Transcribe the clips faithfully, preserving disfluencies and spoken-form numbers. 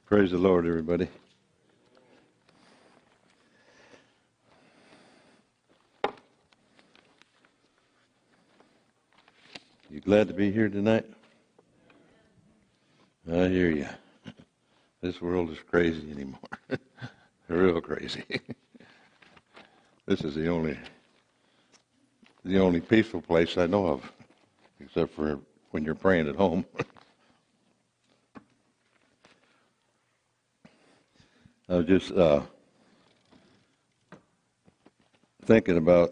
Praise the Lord, everybody. You glad to be here tonight? I hear you. This world is crazy anymore. Real crazy. This is the only the only peaceful place I know of, except for when you're praying at home. I was just uh, thinking about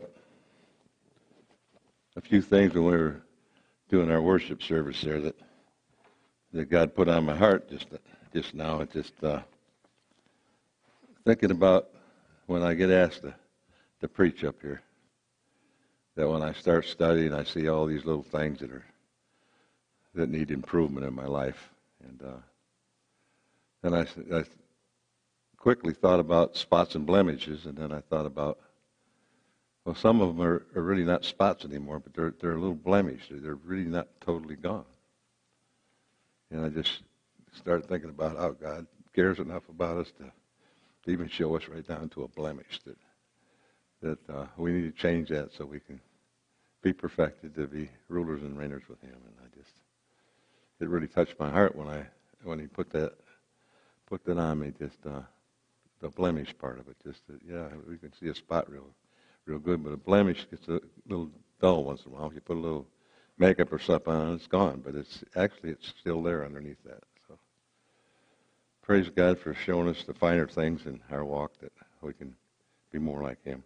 a few things when we were doing our worship service there that that God put on my heart just just now. It just uh, thinking about when I get asked to, to preach up here, that when I start studying, I see all these little things that are that need improvement in my life, and uh, then I, I quickly thought about spots and blemishes, and then I thought about, well, some of them are, are really not spots anymore, but they're they're a little blemished. They're really not totally gone. And I just started thinking about how God cares enough about us to, to even show us right down to a blemish, that that uh, we need to change that so we can be perfected to be rulers and reigners with Him. And I just, it really touched my heart when I when He put that put that on me. Just uh, the blemish part of it. Just that, yeah, we can see a spot real real good, but a blemish gets a little dull once in a while. If you put a little makeup or something on, it's gone, but it's actually it's still there underneath that. So praise God for showing us the finer things in our walk, that we can be more like Him.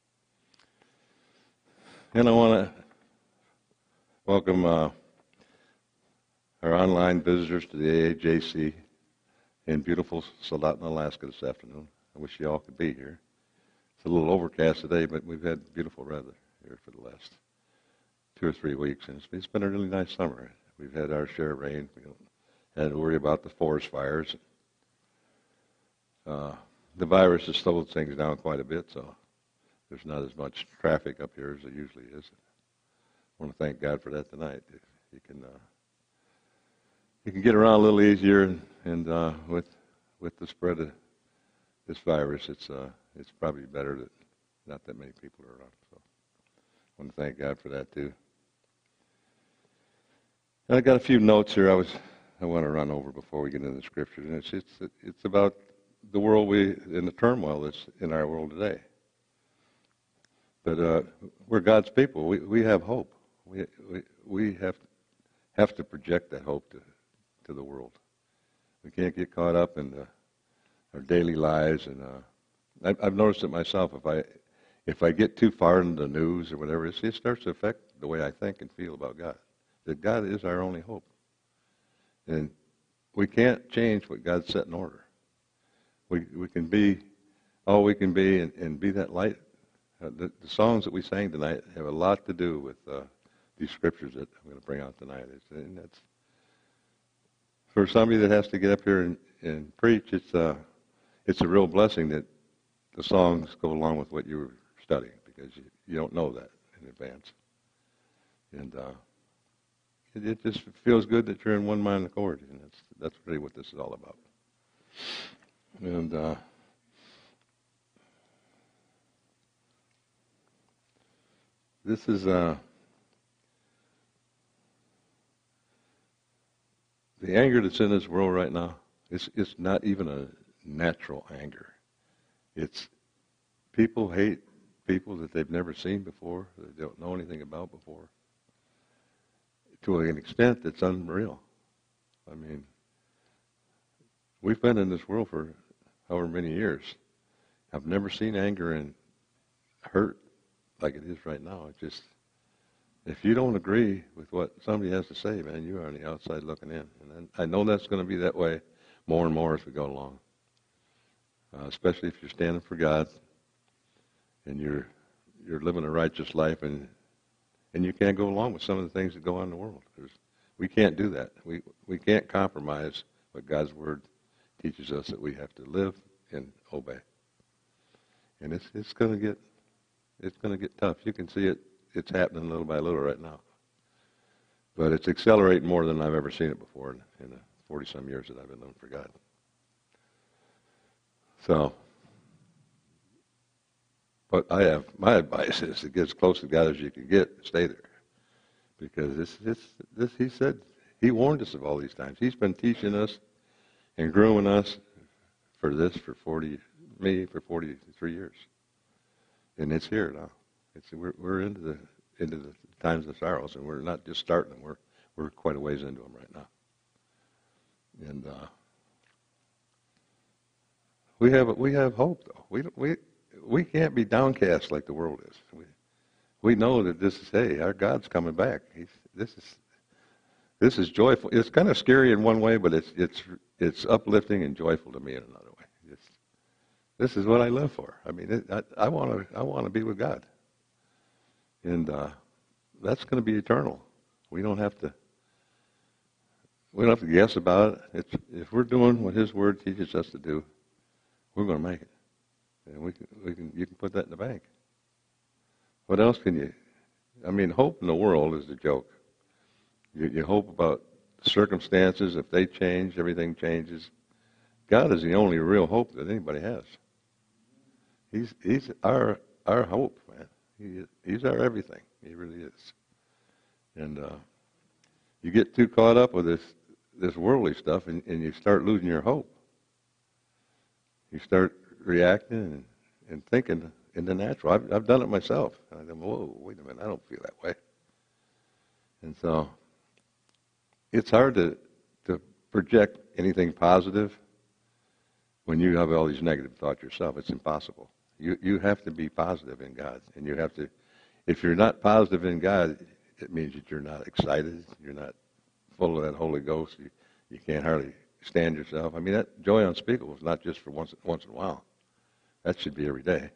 And I want to welcome uh, our online visitors to the A A J C in beautiful Soldotna, Alaska this afternoon. I wish you all could be here. It's a little overcast today, but we've had beautiful weather here for the last two or three weeks, and it's, it's been a really nice summer. We've had our share of rain. We don't have to worry about the forest fires. Uh, the virus has slowed things down quite a bit, so there's not as much traffic up here as there usually is. I want to thank God for that tonight. If you can, uh, you can get around a little easier, and, and uh, with with the spread of this virus, it's uh, it's probably better that not that many people are around. So I want to thank God for that too. I got a few notes here I was I want to run over before we get into the scriptures, and it's it's it's about the world we and the turmoil that's in our world today. But uh, we're God's people. We we have hope. We we we have have to project that hope to to the world. We can't get caught up in the, our daily lives, and uh, I, I've noticed it myself. If I if I get too far into the news or whatever, it, it starts to affect the way I think and feel about God. That God is our only hope. And we can't change what God's set in order. We we can be all we can be and, and be that light. Uh, the, the songs that we sang tonight have a lot to do with uh, these scriptures that I'm going to bring out tonight. It's, and that's, for somebody that has to get up here and, and preach, it's, uh, it's a real blessing that the songs go along with what you were studying, because you, you don't know that in advance. And uh, It, it just feels good that you're in one mind accord, and that's that's really what this is all about. And uh, this is uh, the anger that's in this world right now. It's it's not even a natural anger. It's people hate people that they've never seen before, that they don't know anything about before, to an extent that's unreal. I mean, we've been in this world for however many years. I've never seen anger and hurt like it is right now. It just, if you don't agree with what somebody has to say, man, you are on the outside looking in. And I know that's going to be that way more and more as we go along. Uh, especially if you're standing for God and you're you're living a righteous life, and And you can't go along with some of the things that go on in the world. There's, we can't do that. We we can't compromise what God's Word teaches us that we have to live and obey. And it's it's going to get it's going to get tough. You can see it. It's happening little by little right now. But it's accelerating more than I've ever seen it before in, in the forty-some years that I've been living for God. So, but I have, my advice is to get as close to God as you can get, stay there. Because this, this, this, he said, he warned us of all these times. He's been teaching us and grooming us for this for forty, me for forty-three years, and it's here now. It's we're we're into the into the times of sorrows, and we're not just starting them. We're we're quite a ways into them right now, and uh, we have we have hope though. We don't, we we can't be downcast like the world is. We we know that this is hey, our God's coming back. He's this is. This is joyful. It's kind of scary in one way, but it's it's it's uplifting and joyful to me in another way. It's, this is what I live for. I mean, it, I want to I want to be with God, and uh, that's going to be eternal. We don't have to we don't have to guess about it. It's, if we're doing what His Word teaches us to do, we're going to make it, and we can we can you can put that in the bank. What else can you? I mean, hope in the world is a joke. You, you hope about circumstances. If they change, everything changes. God is the only real hope that anybody has. He's He's our our hope, man. He He's our everything. He really is. And uh, you get too caught up with this this worldly stuff, and, and you start losing your hope. You start reacting and, and thinking in the natural. I've, I've done it myself. I go, whoa, wait a minute, I don't feel that way. And so it's hard to, to project anything positive when you have all these negative thoughts yourself. It's impossible. You you have to be positive in God, and you have to. If you're not positive in God, it means that you're not excited. You're not full of that Holy Ghost. You you can't hardly stand yourself. I mean, that joy unspeakable is not just for once once in a while. That should be every day.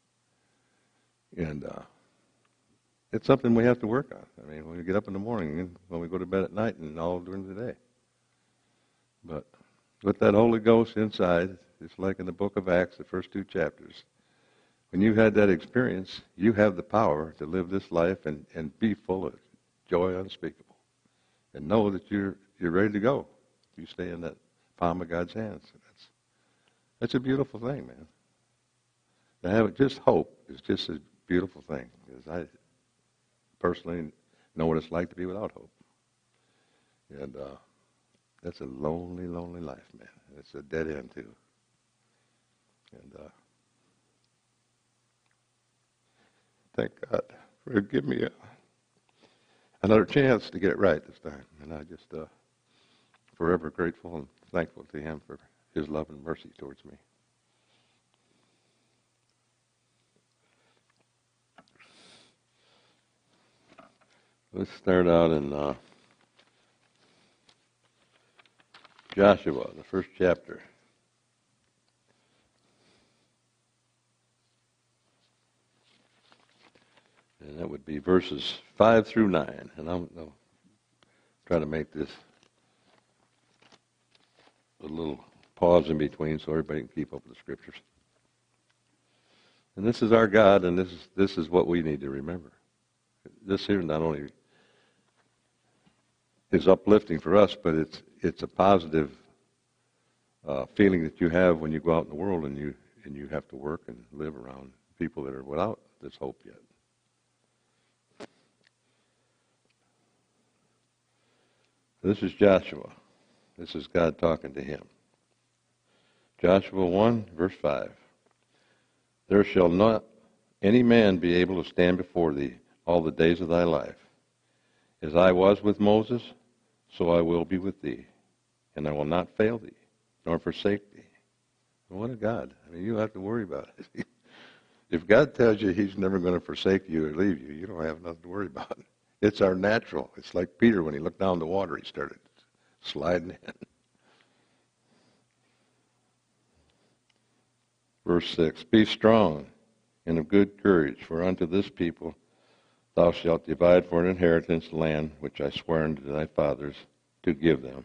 And uh, it's something we have to work on. I mean, when we get up in the morning and when we go to bed at night and all during the day. But with that Holy Ghost inside, it's like in the book of Acts, the first two chapters. When you've had that experience, you have the power to live this life and, and be full of joy unspeakable. And know that you're you're ready to go. You stay in that palm of God's hands. That's that's a beautiful thing, man. To have it, just hope is just a beautiful thing. Because I personally know what it's like to be without hope. And uh, that's a lonely, lonely life, man. It's a dead end, too. And uh, thank God for giving me a, another chance to get it right this time. And I just uh, forever grateful and thankful to Him for His love and mercy towards me. Let's start out in uh, Joshua, the first chapter. And that would be verses five through nine. And I'm, I'll try to make this a little pause in between so everybody can keep up with the Scriptures. And this is our God, and this is, this is what we need to remember. This here not only is uplifting for us, but it's it's a positive uh, feeling that you have when you go out in the world and you and you have to work and live around people that are without this hope yet. This is Joshua. This is God talking to him. Joshua one, verse five. There shall not any man be able to stand before thee all the days of thy life. As I was with Moses, so I will be with thee, and I will not fail thee, nor forsake thee. What a God. I mean, you don't have to worry about it. If God tells you He's never going to forsake you or leave you, you don't have nothing to worry about. It's our natural. It's like Peter when he looked down the water, he started sliding in. Verse six, be strong and of good courage, for unto this people thou shalt divide for an inheritance the land which I sware unto thy fathers to give them.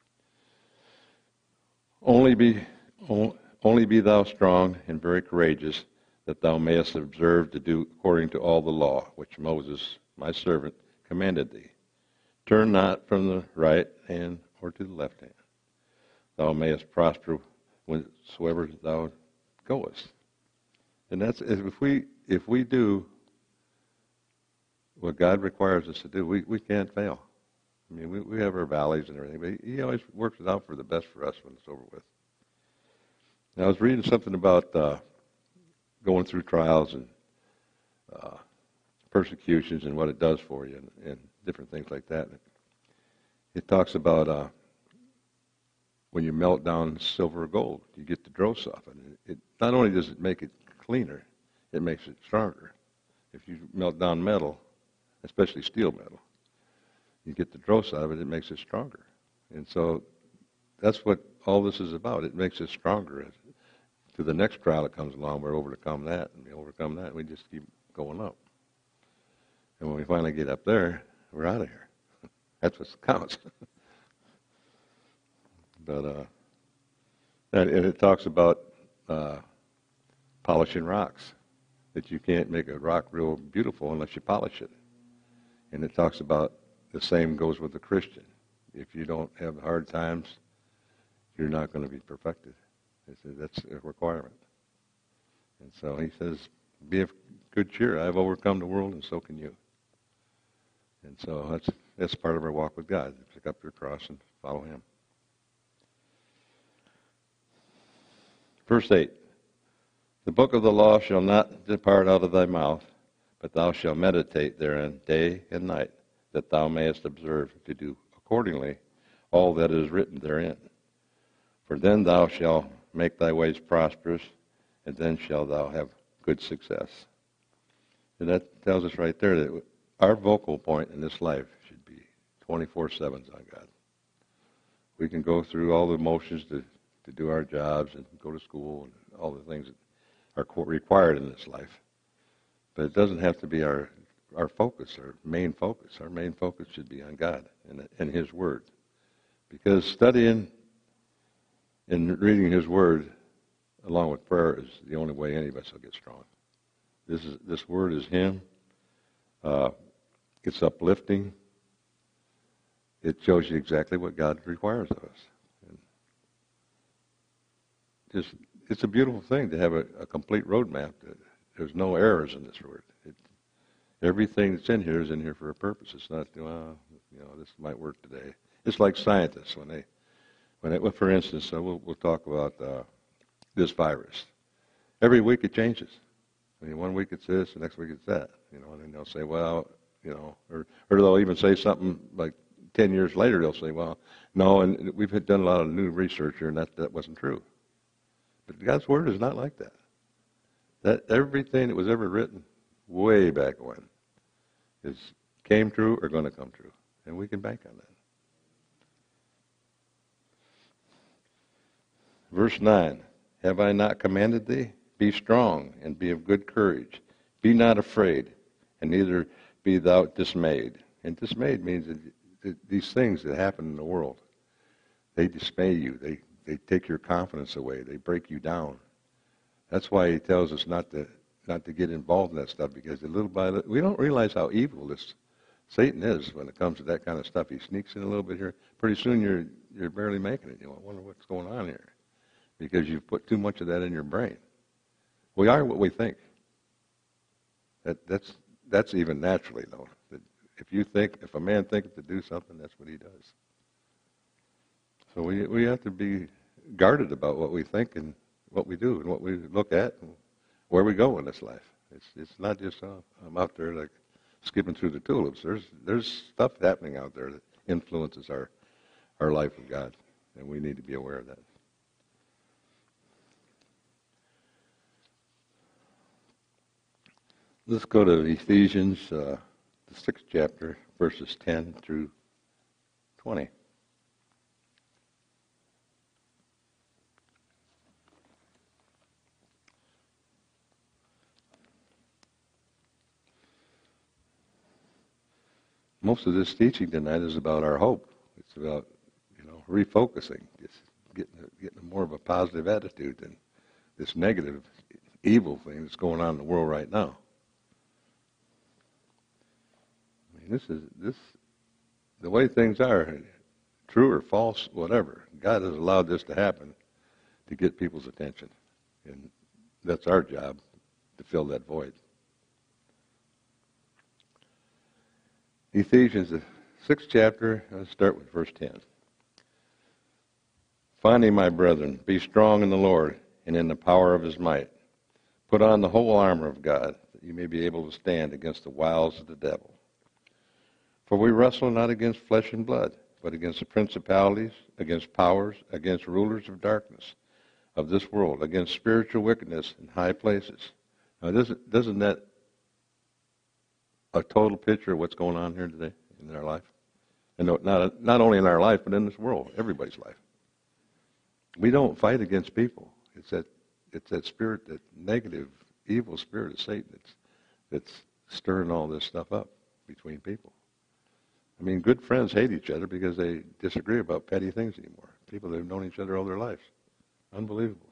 Only be, only be thou strong and very courageous, that thou mayest observe to do according to all the law which Moses, my servant, commanded thee. Turn not from the right hand or to the left hand. Thou mayest prosper whensoever thou goest. And that's if we if we do what God requires us to do, we, we can't fail. I mean, we, we have our valleys and everything, but He always works it out for the best for us when it's over with. Now, I was reading something about uh, going through trials and uh, persecutions and what it does for you and, and different things like that. It talks about uh, when you melt down silver or gold, you get the dross off it. It not only does it make it cleaner, it makes it stronger. If you melt down metal, especially steel metal, you get the dross out of it, it makes it stronger. And so that's what all this is about. It makes us stronger. To the next trial that comes along, we're overcome that, and we overcome that, and we just keep going up. And when we finally get up there, we're out of here. That's what counts. But uh, and, and it talks about uh, polishing rocks, that you can't make a rock real beautiful unless you polish it. And it talks about the same goes with the Christian. If you don't have hard times, you're not going to be perfected. That's a requirement. And so he says, be of good cheer. I've overcome the world, and so can you. And so that's that's part of our walk with God. Pick up your cross and follow Him. Verse eight. The book of the law shall not depart out of thy mouth, but thou shalt meditate therein day and night, that thou mayest observe to do accordingly all that is written therein. For then thou shalt make thy ways prosperous, and then shalt thou have good success. And that tells us right there that our vocal point in this life should be twenty-four seven on God. We can go through all the motions to, to do our jobs and go to school and all the things that are required in this life. But it doesn't have to be our our focus, our main focus. Our main focus should be on God and, and His Word. Because studying and reading His Word along with prayer is the only way any of us will get strong. This is this Word is Him. Uh, it's uplifting. It shows you exactly what God requires of us. And just it's a beautiful thing to have a, a complete roadmap. That there's no errors in this Word. It, everything that's in here is in here for a purpose. It's not, well, you know, this might work today. It's like scientists when they, when they, well, for instance, uh, we'll, we'll talk about uh, this virus. Every week it changes. I mean, one week it's this, the next week it's that. You know, and then they'll say, well, you know, or or they'll even say something like ten years later. They'll say, well, no, and we've done a lot of new research here, and that that wasn't true. But God's Word is not like that. That everything that was ever written way back when is came true or going to come true, and we can bank on that. Verse nine, have I not commanded thee? Be strong and be of good courage. Be not afraid, and neither be thou dismayed. And dismayed means that, that these things that happen in the world, they dismay you. They they take your confidence away. They break you down. That's why he tells us not to not to get involved in that stuff, because a little by little, we don't realize how evil this Satan is when it comes to that kind of stuff. He sneaks in a little bit here. Pretty soon you're you're barely making it. You know, I wonder what's going on here, because you've put too much of that in your brain. We are what we think. That that's that's even naturally though. That if you think, if a man thinketh to do something, that's what he does. So we we have to be guarded about what we think and what we do and what we look at and where we go in this life. It's it's not just uh, I'm out there like skipping through the tulips. There's there's stuff happening out there that influences our our life with God, and we need to be aware of that. Let's go to Ephesians, uh, the sixth chapter, verses ten through twenty. Most of this teaching tonight is about our hope. It's about, you know, refocusing, just getting getting more of a positive attitude than this negative, evil thing that's going on in the world right now. I mean, this is this the way things are, true or false, whatever. God has allowed this to happen to get people's attention, and that's our job, to fill that void. Ephesians, the sixth chapter, let's start with verse ten. Finally, my brethren, be strong in the Lord and in the power of his might. Put on the whole armor of God, that you may be able to stand against the wiles of the devil. For we wrestle not against flesh and blood, but against the principalities, against powers, against rulers of darkness of this world, against spiritual wickedness in high places. Now, doesn't, doesn't that a total picture of what's going on here today in our life? And not, not only in our life, but in this world, everybody's life. We don't fight against people. It's that, it's that spirit, that negative, evil spirit of Satan that's, that's stirring all this stuff up between people. I mean, good friends hate each other because they disagree about petty things anymore. People that have known each other all their lives. Unbelievable.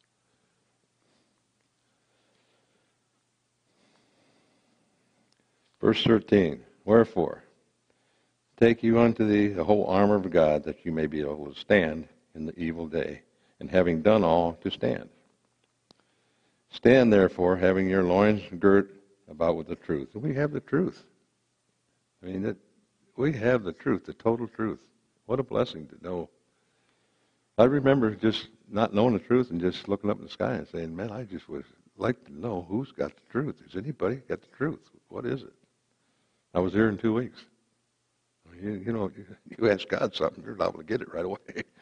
Verse thirteen, wherefore, take you unto thee the whole armor of God, that you may be able to stand in the evil day, and having done all, to stand. Stand therefore, having your loins girt about with the truth. And we have the truth. I mean, that we have the truth, the total truth. What a blessing to know. I remember just not knowing the truth and just looking up in the sky and saying, man, I just would like to know who's got the truth. Has anybody got the truth? What is it? I was here in two weeks. You, you know, you ask God something, you're liable to get it right away.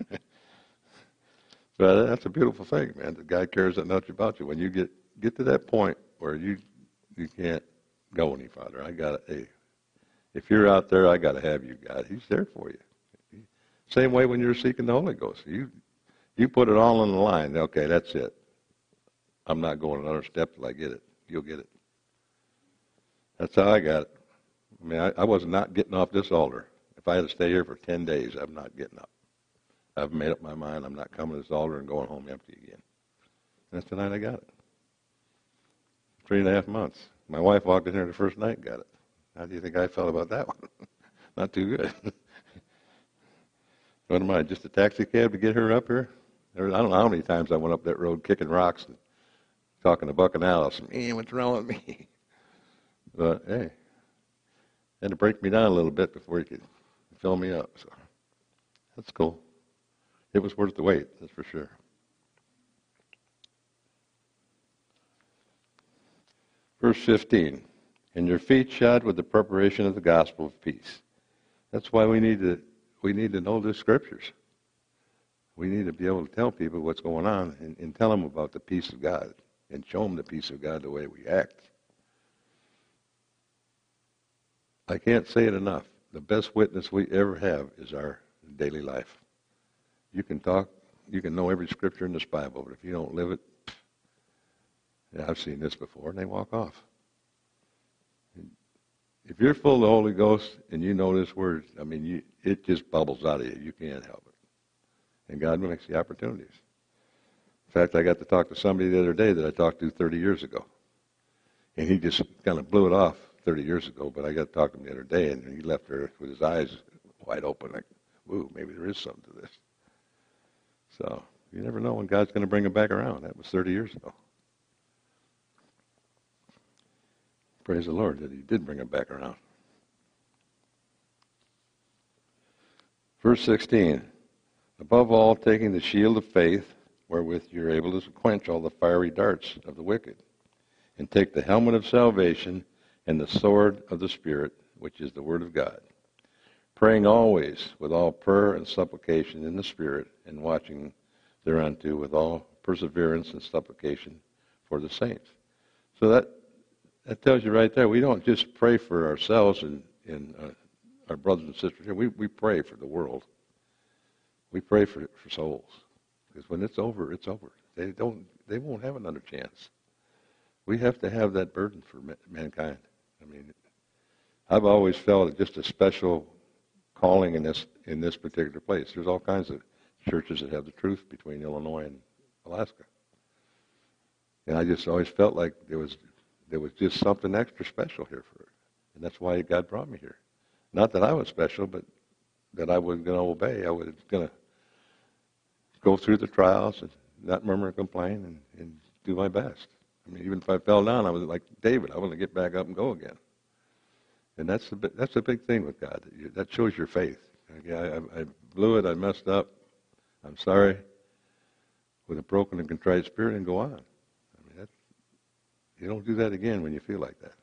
But that's a beautiful thing, man. The guy cares that much about you. When you get, get to that point where you you can't go any farther, I got to, hey, if you're out there, I got to have you, God. He's there for you. Same way when you're seeking the Holy Ghost. You you put it all on the line. Okay, that's it. I'm not going another step till I get it. You'll get it. That's how I got it. I mean, I, I was not getting off this altar. If I had to stay here for ten days, I'm not getting up. I've made up my mind. I'm not coming to this altar and going home empty again. And that's the night I got it. Three and a half months. My wife walked in here the first night and got it. How do you think I felt about that one? Not too good. What am I, just a taxi cab to get her up here? I don't know how many times I went up that road kicking rocks and talking to Buck and Alice. Man, what's wrong with me? But, hey, had to break me down a little bit before he could fill me up. So that's cool. It was worth the wait, that's for sure. Verse fifteen, and your feet shod with the preparation of the gospel of peace. That's why we need to we need to know the scriptures. We need to be able to tell people what's going on and, and tell them about the peace of God and show them the peace of God the way we act. I can't say it enough. The best witness we ever have is our daily life. You can talk, you can know every scripture in this Bible, but if you don't live it, yeah, I've seen this before, and they walk off. If you're full of the Holy Ghost and you know this word, I mean, you, it just bubbles out of you. You can't help it. And God makes the opportunities. In fact, I got to talk to somebody the other day that I talked to thirty years ago. And he just kind of blew it off thirty years ago, but I got to talk to him the other day, and he left there with his eyes wide open, like, ooh, maybe there is something to this. So you never know when God's going to bring him back around. That was thirty years ago. Praise the Lord that he did bring him back around. Verse sixteen, above all, taking the shield of faith, wherewith you're able to quench all the fiery darts of the wicked, and take the helmet of salvation and the sword of the Spirit, which is the word of God, praying always with all prayer and supplication in the Spirit, and watching thereunto with all perseverance and supplication for the saints. So that that tells you right there, we don't just pray for ourselves and, and uh, our brothers and sisters here. We, we pray for the world. We pray for for souls. Because when it's over, it's over. They don't. They won't have another chance. We have to have that burden for mankind. I mean, I've always felt just a special calling in this in this particular place. There's all kinds of churches that have the truth between Illinois and Alaska, and I just always felt like there was there was just something extra special here for it, and that's why God brought me here. Not that I was special, but that I was going to obey. I was going to go through the trials and not murmur and complain, and, and do my best. I mean, even if I fell down, I was like David. I want to get back up and go again. And that's a bit, that's a big thing with God. That shows your faith. Okay, I, I blew it. I messed up. I'm sorry. With a broken and contrite spirit, and go on. I mean, that's, you don't do that again when you feel like that.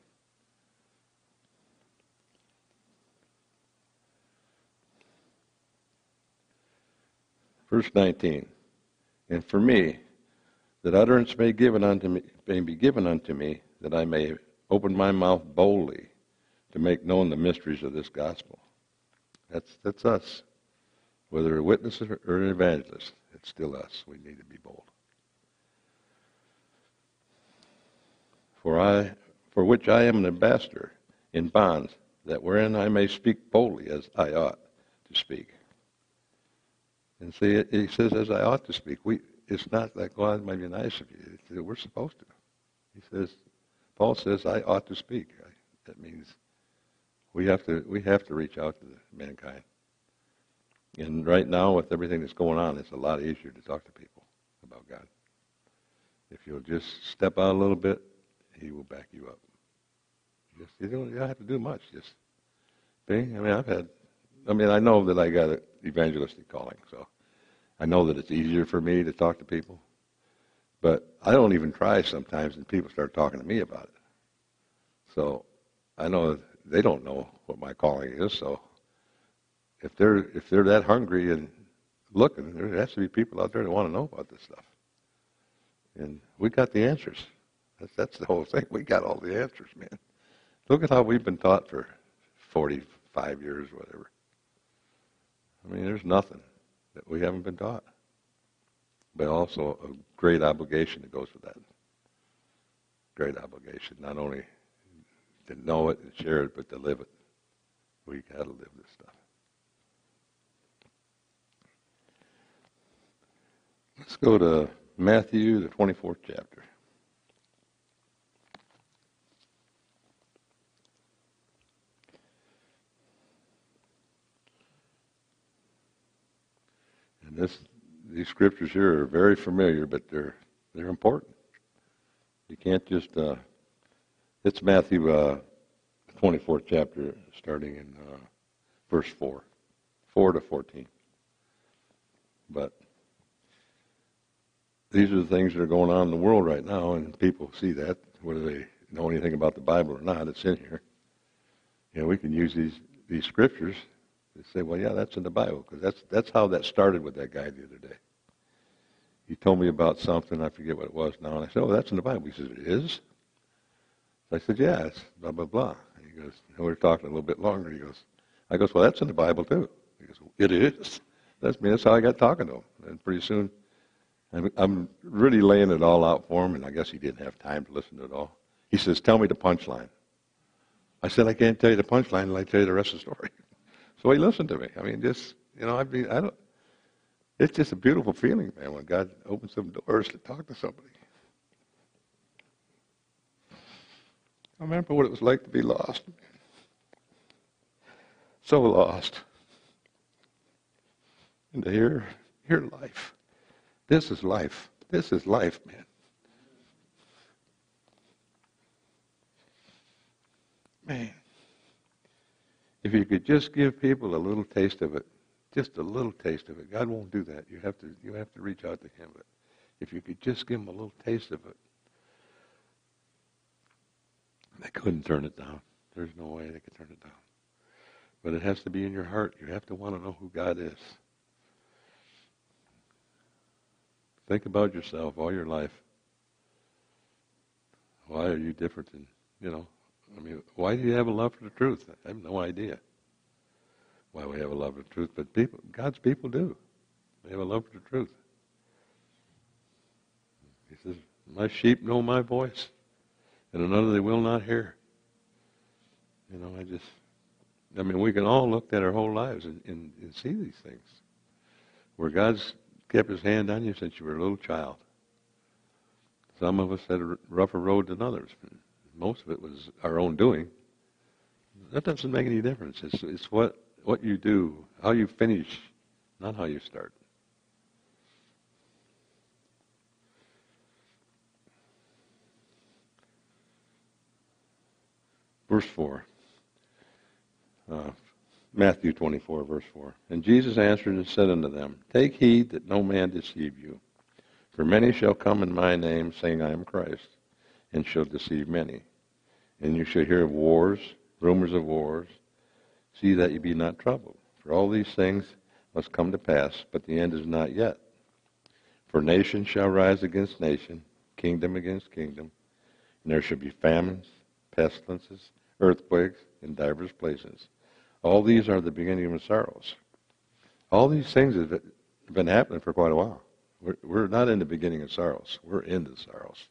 Verse nineteen. And for me, that utterance may given unto me may be given unto me, that I may open my mouth boldly to make known the mysteries of this gospel. That's that's us. Whether a witness or an evangelist, it's still us. We need to be bold. For I, for which I am an ambassador in bonds, that wherein I may speak boldly as I ought to speak. And see, it, he says, as I ought to speak. We, it's not like, well, it might be nice of you. It's, we're supposed to. He says, Paul says, I ought to speak. That means we have to we have to reach out to the mankind. And right now, with everything that's going on, it's a lot easier to talk to people about God. If you'll just step out a little bit, he will back you up. Just, you don't, you don't have to do much. Just be. I mean, I've had, I mean, I know that I got an evangelistic calling, so I know that it's easier for me to talk to people. But I don't even try sometimes, and people start talking to me about it. So I know they don't know what my calling is, so if they're if they're that hungry and looking, there has to be people out there that want to know about this stuff. And we got the answers. That's, that's the whole thing. We got all the answers, man. Look at how we've been taught for forty-five years, whatever. I mean, there's nothing that we haven't been taught. But also a great obligation that goes with that. Great obligation, not only to know it and share it, but to live it. We got to live this stuff. Let's go to Matthew, the twenty-fourth chapter. And this, these scriptures here are very familiar, but they're they're important. You can't just. Uh, it's Matthew, uh, twenty-fourth chapter, starting in uh, verse four, four to fourteen. But these are the things that are going on in the world right now, and people see that, whether they know anything about the Bible or not. It's in here. You know, we can use these these scriptures to say, well, yeah, that's in the Bible, because that's that's how that started with that guy the other day. He told me about something, I forget what it was now, and I said, oh, that's in the Bible. He says, it is? So I said, yeah, it's blah, blah, blah. And he goes, and we were talking a little bit longer. He goes, I goes, well, that's in the Bible too. He goes, it is. That's me. That's how I got talking to him. And pretty soon, I'm, I'm really laying it all out for him, and I guess he didn't have time to listen to it all. He says, tell me the punchline. I said, I can't tell you the punchline until I tell you the rest of the story. So he listened to me. I mean, just, you know, I mean, I don't, it's just a beautiful feeling, man, when God opens some doors to talk to somebody. I remember what it was like to be lost. So lost. And to hear, hear life. This is life. This is life, man. Man. If you could just give people a little taste of it, just a little taste of it. God won't do that. You have to you have to reach out to him. But if you could just give them a little taste of it, they couldn't turn it down. There's no way they could turn it down. But it has to be in your heart. You have to want to know who God is. Think about yourself all your life. Why are you different than, you know, I mean, why do you have a love for the truth? I have no idea why we have a love for the truth, but people, God's people do. They have a love for the truth. He says, my sheep know my voice, and another they will not hear. You know, I just, I mean, we can all look at our whole lives and, and, and see these things, where God's kept his hand on you since you were a little child. Some of us had a rougher road than others. Most of it was our own doing. That doesn't make any difference. It's, it's what, what you do, how you finish, not how you start. Verse four. Uh, Matthew twenty-four, verse four. And Jesus answered and said unto them, Take heed that no man deceive you. For many shall come in my name, saying, I am Christ, and shall deceive many. And you shall hear of wars, rumors of wars. See that ye be not troubled. For all these things must come to pass, but the end is not yet. For nation shall rise against nation, kingdom against kingdom, and there shall be famines, pestilences, earthquakes in divers places. All these are the beginning of sorrows. All these things have been happening for quite a while. We're, we're not in the beginning of sorrows. We're in the sorrows.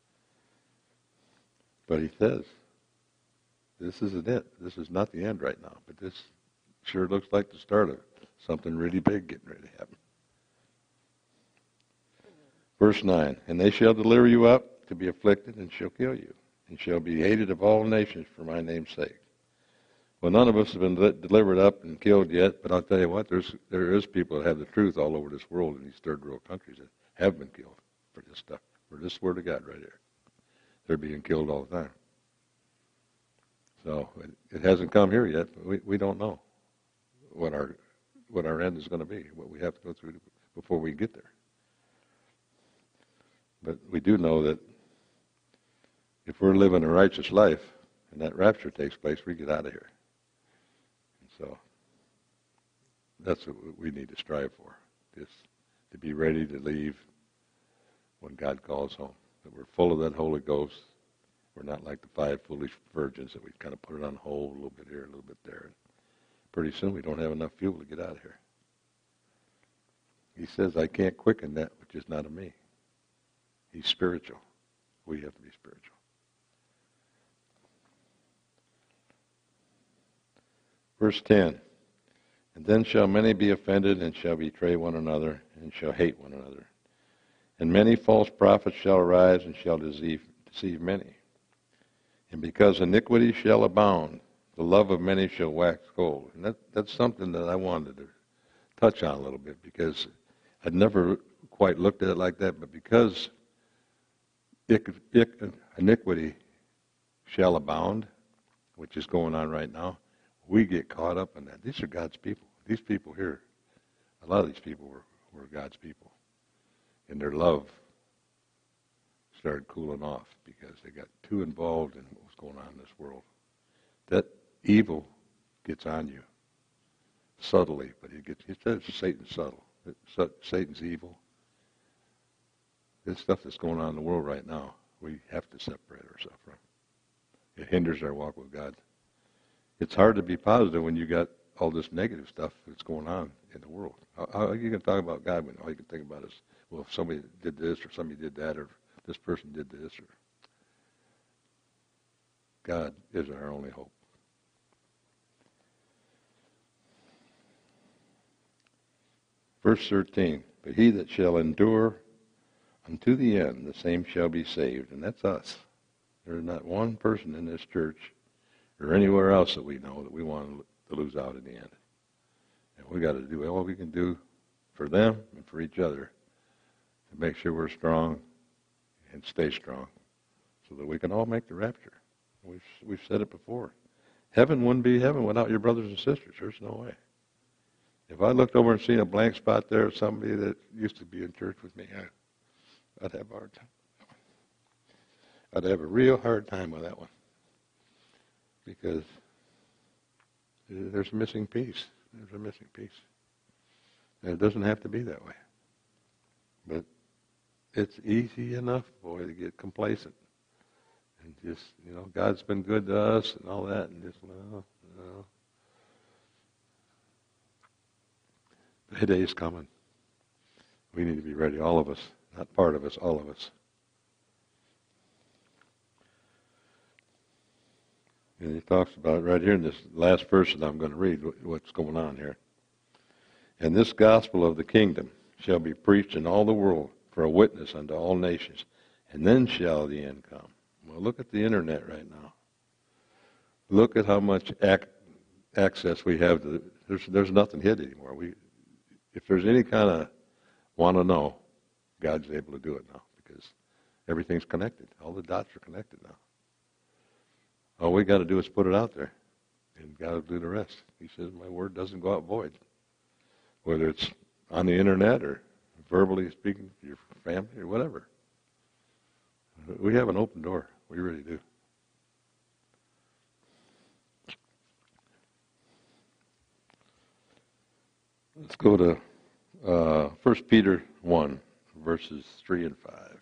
But he says, this isn't it. This is not the end right now. But this sure looks like the start of something really big getting ready to happen. Verse nine, and they shall deliver you up to be afflicted, and shall kill you, and shall be hated of all nations for my name's sake. Well, none of us have been delivered up and killed yet, but I'll tell you what, there's there is people that have the truth all over this world in these third world countries that have been killed for this stuff, for this word of God right here. They're being killed all the time. So it, it hasn't come here yet, but we, we don't know what our what our end is going to be, what we have to go through before we get there. But we do know that if we're living a righteous life and that rapture takes place, we get out of here. And so that's what we need to strive for, just to be ready to leave when God calls home. That we're full of that Holy Ghost. We're not like the five foolish virgins that we kind of put it on hold a little bit here, a little bit there. And pretty soon we don't have enough fuel to get out of here. He says, I can't quicken that which is not of me. He's spiritual. We have to be spiritual. Verse ten, and then shall many be offended, and shall betray one another, and shall hate one another. And many false prophets shall arise, and shall deceive, deceive many. And because iniquity shall abound, the love of many shall wax cold. And that, that's something that I wanted to touch on a little bit, because I'd never quite looked at it like that, but because iniquity shall abound, which is going on right now, we get caught up in that. These are God's people. These people here, a lot of these people were, were God's people. And their love started cooling off because they got too involved in what was going on in this world. That evil gets on you subtly, but it gets, it says Satan's subtle. It, Satan's evil. This stuff that's going on in the world right now, we have to separate ourselves from. It hinders our walk with God. It's hard to be positive when you got all this negative stuff that's going on in the world. How, how you can talk about God when all you can think about is, well, if somebody did this or somebody did that or this person did this. Or God is our only hope. Verse thirteen, but he that shall endure unto the end, the same shall be saved. And that's us. There's not one person in this church or anywhere else that we know that we want to lose out in the end. And we got to do all we can do for them and for each other to make sure we're strong and stay strong so that we can all make the rapture. We've, we've said it before. Heaven wouldn't be heaven without your brothers and sisters. There's no way. If I looked over and seen a blank spot there of somebody that used to be in church with me, I, I'd have a hard time. I'd have a real hard time with that one. Because there's a missing piece. There's a missing piece. And it doesn't have to be that way. But it's easy enough, boy, to get complacent. And just, you know, God's been good to us and all that. And just, well, no. The day's coming. We need to be ready, all of us. Not part of us, all of us. And he talks about right here in this last verse that I'm going to read what's going on here. And this gospel of the kingdom shall be preached in all the world for a witness unto all nations, and then shall the end come. Well, look at the internet right now. Look at how much ac- access we have to the, there's there's nothing hid anymore. We if there's any kind of want to know, God's able to do it now because everything's connected. All the dots are connected now. All we got to do is put it out there, and God will do the rest. He says, my word doesn't go out void. Whether it's on the internet or verbally speaking to your family or whatever. We have an open door. We really do. Let's go to uh, First Peter one, verses three and five.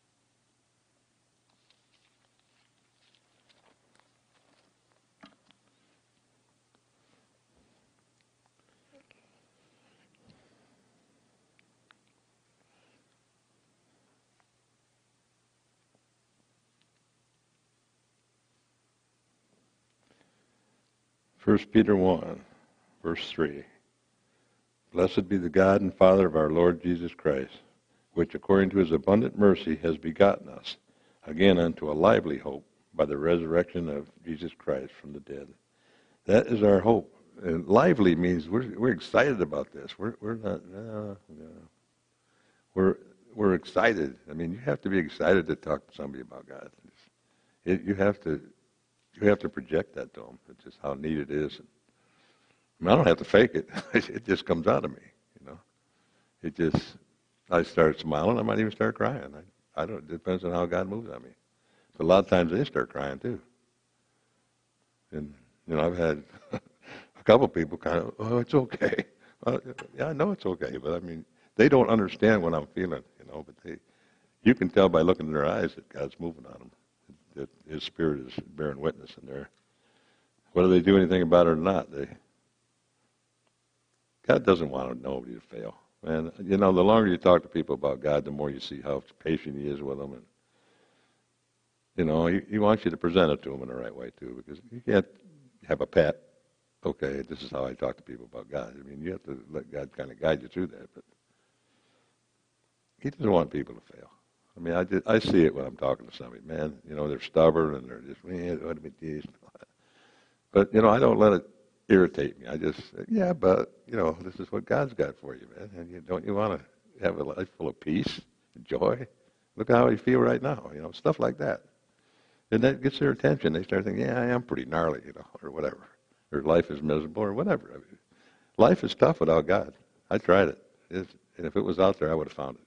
First Peter one, verse three. Blessed be the God and Father of our Lord Jesus Christ, which according to his abundant mercy has begotten us, again unto a lively hope, by the resurrection of Jesus Christ from the dead. That is our hope. And lively means we're we're excited about this. We're we're not no, no. We're we're excited. I mean, you have to be excited to talk to somebody about God. It, you have to you have to project that to them. It's just how neat it is. I mean, I don't have to fake it. It just comes out of me, you know. It just, I start smiling. I might even start crying. I, I don't. It depends on how God moves on me. But a lot of times they start crying too. And you know, I've had a couple of people kind of, oh, it's okay. Well, yeah, I know it's okay, but I mean, they don't understand what I'm feeling, you know. But they, you can tell by looking in their eyes that God's moving on them. That His Spirit is bearing witness in there. Whether they do anything about it or not, they. God doesn't want nobody to fail. And, you know, the longer you talk to people about God, the more you see how patient He is with them. And, you know, He, he wants you to present it to them in the right way, too, because you can't have a pat, okay, this is how I talk to people about God. I mean, you have to let God kind of guide you through that. But He doesn't want people to fail. I mean, I, just, I see it when I'm talking to somebody. Man, you know, they're stubborn and they're just, man, what about this? But, you know, I don't let it irritate me. I just, yeah, but, you know, this is what God's got for you, man. And you, don't you want to have a life full of peace and joy? Look how you feel right now, you know, stuff like that. And that gets their attention. They start thinking, yeah, I am pretty gnarly, you know, or whatever. Or life is miserable or whatever. I mean, life is tough without God. I tried it. It's, and if it was out there, I would have found it.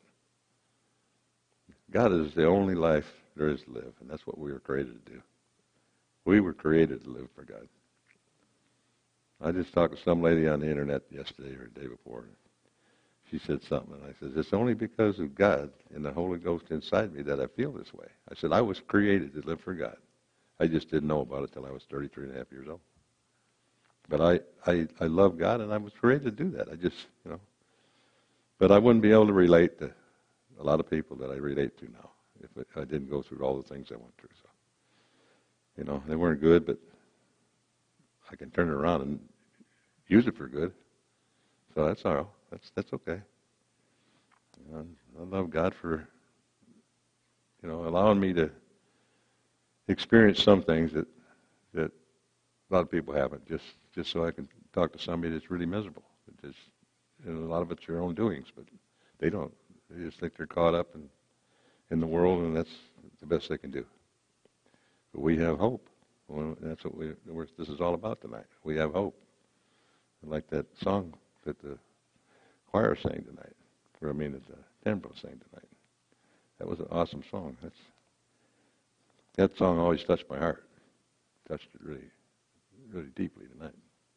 God is the only life there is to live, and that's what we were created to do. We were created to live for God. I just talked to some lady on the internet yesterday or the day before. She said something, and I said, it's only because of God and the Holy Ghost inside me that I feel this way. I said, I was created to live for God. I just didn't know about it till I was thirty-three and a half years old. But I, I, I love God, and I was created to do that. I just, you know. But I wouldn't be able to relate to a lot of people that I relate to now if it, I didn't go through all the things I went through. So, you know, they weren't good, but I can turn it around and use it for good. So that's all. That's that's okay. And I love God for, you know, allowing me to experience some things that that a lot of people haven't. Just just so I can talk to somebody that's really miserable. It just, and a lot of it's their own doings, but they don't. They just think they're caught up in in the world, and that's the best they can do. But we have hope. Well, that's what we. We're, this is all about tonight. We have hope. I like that song that the choir sang tonight, or I mean, that the temple sang tonight. That was an awesome song. That's that song always touched my heart. Touched it really, really deeply tonight.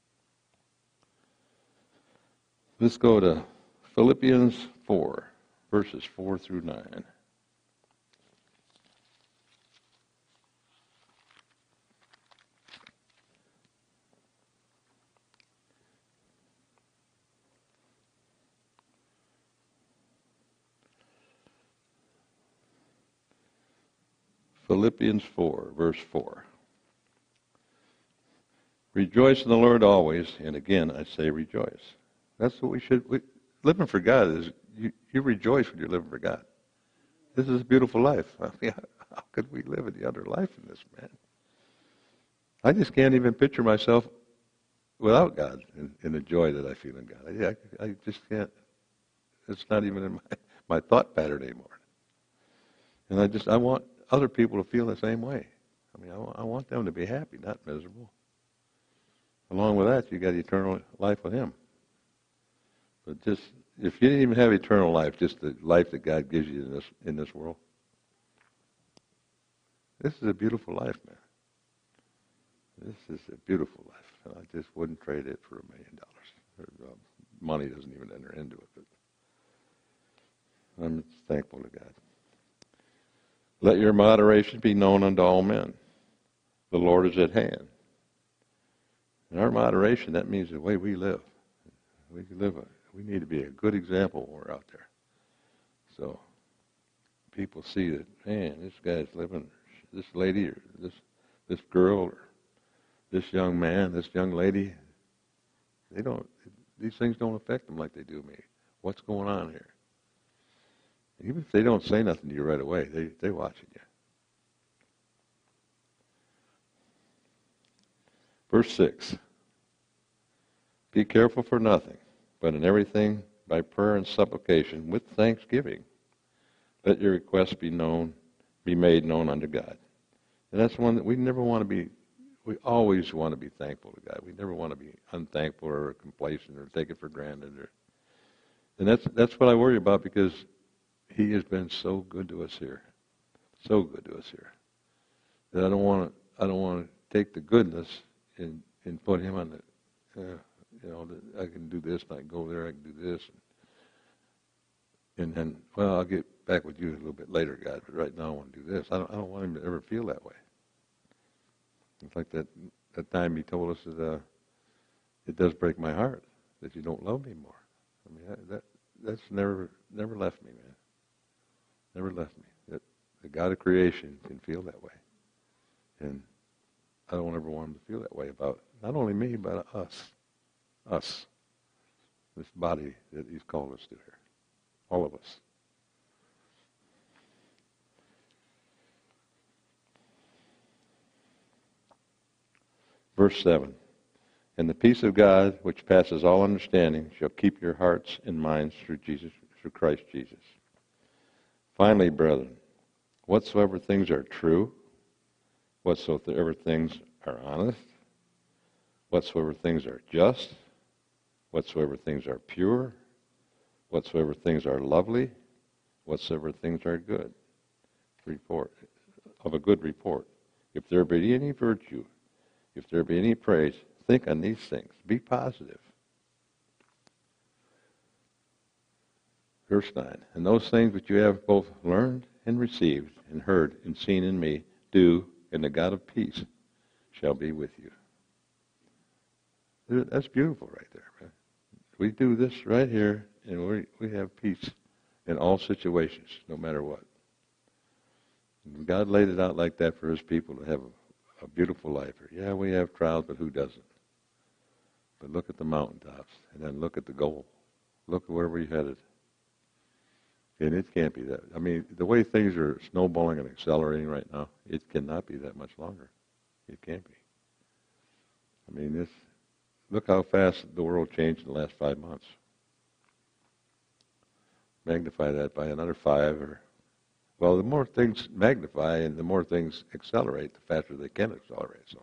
Let's go to Philippians four, verses four through nine. Philippians four, verse four. Rejoice in the Lord always, and again I say rejoice. That's what we should, we, living for God is, you, you rejoice when you're living for God. This is a beautiful life. I mean, how could we live any other life in this, man? I just can't even picture myself without God and, and the joy that I feel in God. I, I, I just can't, it's not even in my, my thought pattern anymore. And I just, I want other people to feel the same way. I mean, I, I want them to be happy, not miserable. Along with that, you got eternal life with Him. But just, if you didn't even have eternal life, just the life that God gives you in this in this world, this is a beautiful life, man. This is a beautiful life. I just wouldn't trade it for a million dollars. Money doesn't even enter into it. But I'm thankful to God. Let your moderation be known unto all men. The Lord is at hand. And our moderation, that means the way we live. We live. A, we need to be a good example when we're out there. So people see that, man, this guy's living, this lady or this this girl or this young man, this young lady, they don't. These things don't affect them like they do me. What's going on here? Even if they don't say nothing to you right away, they they watching you. Verse six. Be careful for nothing, but in everything by prayer and supplication with thanksgiving, let your requests be known, be made known unto God. And that's one that we never want to be. We always want to be thankful to God. We never want to be unthankful or complacent or take it for granted. Or, and that's that's what I worry about, because He has been so good to us here, so good to us here, that I don't want to. I don't want to take the goodness and and put Him on the. Uh, you know, that I can do this, and I can go there, I can do this, and, and then, well, I'll get back with you a little bit later, God. But right now, I want to do this. I don't. I don't want Him to ever feel that way. It's like that that time He told us that uh, it does break my heart that you don't love me more. I mean, that, that that's never never left me, man. Never left me. That the God of creation can feel that way, and I don't ever want Him to feel that way about not only me but us, us, this body that He's called us to here, all of us. Verse seven, and the peace of God, which passes all understanding, shall keep your hearts and minds through Jesus, through Christ Jesus. Finally, brethren, whatsoever things are true, whatsoever things are honest, whatsoever things are just, whatsoever things are pure, whatsoever things are lovely, whatsoever things are good, report, of a good report. If there be any virtue, if there be any praise, think on these things. Be positive. Verse nine, and those things which you have both learned and received and heard and seen in me, do, and the God of peace shall be with you. That's beautiful right there, man. We do this right here, and we we have peace in all situations, no matter what. And God laid it out like that for His people to have a, a beautiful life here. Yeah, we have trials, but who doesn't? But look at the mountaintops, and then look at the goal. Look at where we're headed. And it can't be that. I mean, the way things are snowballing and accelerating right now, it cannot be that much longer. It can't be. I mean, this. Look how fast the world changed in the last five months. Magnify that by another five, or well, the more things magnify and the more things accelerate, the faster they can accelerate. So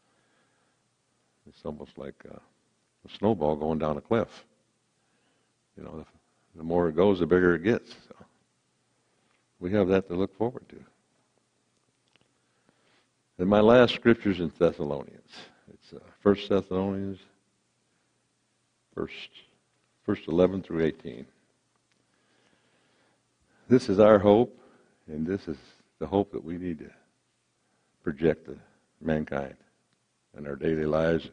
it's almost like uh, a snowball going down a cliff. You know, the, the more it goes, the bigger it gets. So we have that to look forward to. And my last scripture is in Thessalonians. It's uh, First Thessalonians, first, first eleven through eighteen. This is our hope, and this is the hope that we need to project to mankind in our daily lives.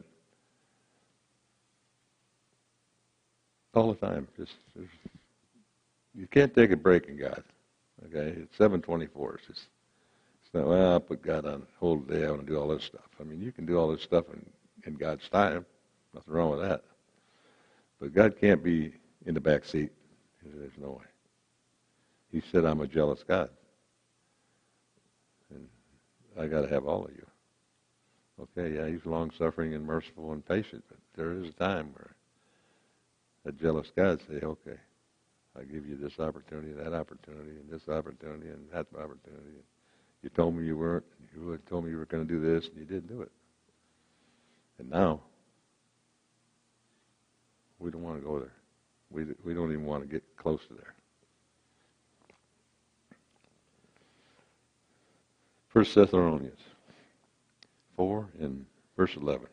All the time. Just, just you can't take a break in God. Okay, it's seven twenty-four. It's just it's not, well, I'll put God on hold today. I want to do all this stuff. I mean, you can do all this stuff in, in God's time. Nothing wrong with that. But God can't be in the back seat. There's no way. He said, I'm a jealous God. And I got to have all of you. Okay, yeah, He's long-suffering and merciful and patient, but there is a time where a jealous God say, okay, I give you this opportunity, that opportunity, and this opportunity, and that opportunity. You told me you weren't. You told me you were going to do this, and you didn't do it. And now, we don't want to go there. We we don't even want to get close to there. First Thessalonians four and verse eleven.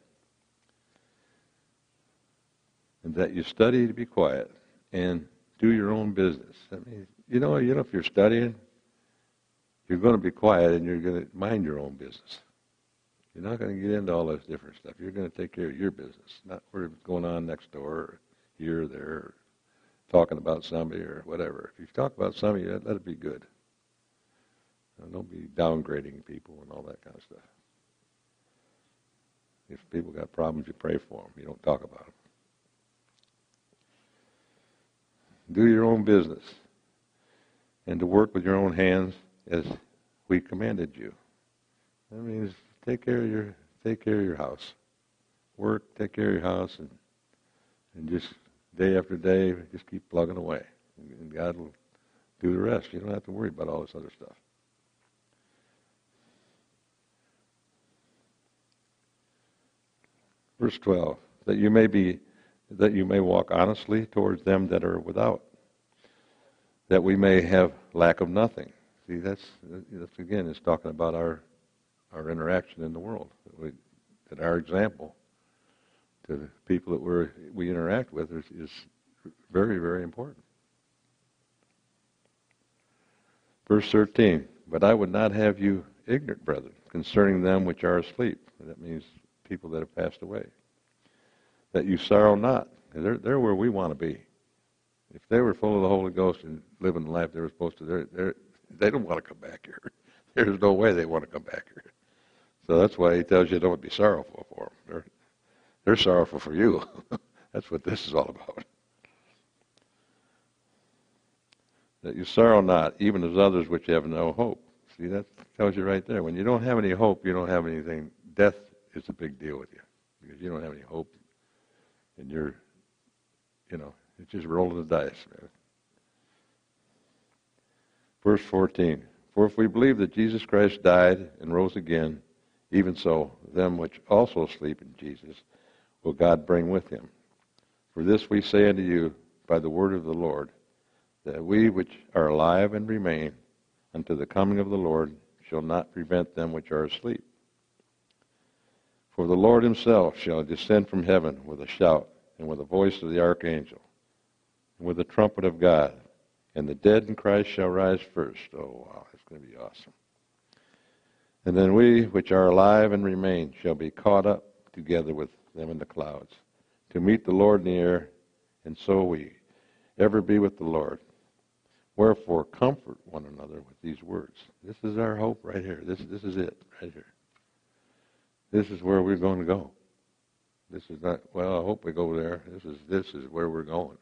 And that you study to be quiet and do your own business. I mean, you know, you know, if you're studying, you're going to be quiet and you're going to mind your own business. You're not going to get into all this different stuff. You're going to take care of your business, not what's going on next door or here or there, or talking about somebody or whatever. If you talk about somebody, let it be good. Now, don't be downgrading people and all that kind of stuff. If people got problems, you pray for them. You don't talk about them. Do your own business and to work with your own hands as we commanded you. That means take care of your take care of your house. Work, take care of your house, and and just day after day, just keep plugging away. And God will do the rest. You don't have to worry about all this other stuff. Verse twelve, that you may be that you may walk honestly towards them that are without, that we may have lack of nothing. See, that's, that's again, it's talking about our our interaction in the world. That, we, that our example to the people that we're, we interact with is, is very, very important. Verse thirteen, but I would not have you ignorant, brethren, concerning them which are asleep. That means people that have passed away. That you sorrow not. They're, they're where we want to be. If they were full of the Holy Ghost and living the life they were supposed to, they're, they're, they don't want to come back here. There's no way they want to come back here. So that's why he tells you don't be sorrowful for them. They're, they're sorrowful for you. That's what this is all about. That you sorrow not, even as others which have no hope. See, that tells you right there. When you don't have any hope, you don't have anything. Death is a big deal with you because you don't have any hope. And you're, you know, it's just rolling the dice, man. Verse fourteen, for if we believe that Jesus Christ died and rose again, even so, them which also sleep in Jesus will God bring with him. For this we say unto you by the word of the Lord, that we which are alive and remain unto the coming of the Lord shall not prevent them which are asleep. For the Lord himself shall descend from heaven with a shout, and with the voice of the archangel, and with the trumpet of God, and the dead in Christ shall rise first. Oh, wow, that's going to be awesome. And then we which are alive and remain shall be caught up together with them in the clouds, to meet the Lord in the air, and so we ever be with the Lord. Wherefore comfort one another with these words. This is our hope right here. This, this is it right here. This is where we're going to go. This is not, well, I hope we go there. This is this is where we're going.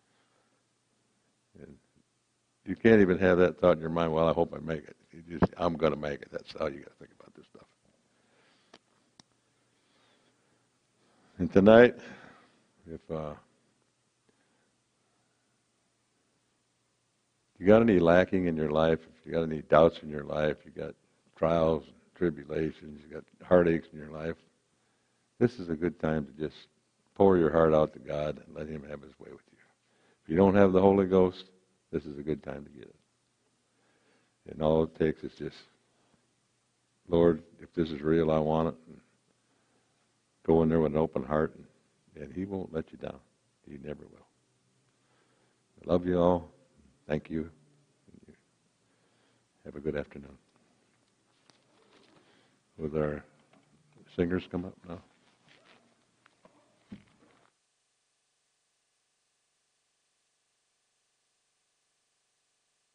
And you can't even have that thought in your mind, well, I hope I make it. You just, I'm going to make it. That's how you got to think about this stuff. And tonight, if uh, you got any lacking in your life, if you got any doubts in your life, you got trials, tribulations, you got heartaches in your life, this is a good time to just pour your heart out to God and let him have his way with you. If you don't have the Holy Ghost, this is a good time to get it. And all it takes is just, Lord, if this is real, I want it. And go in there with an open heart, and, and he won't let you down. He never will. I love you all. Thank you. Have a good afternoon. Will our singers come up now?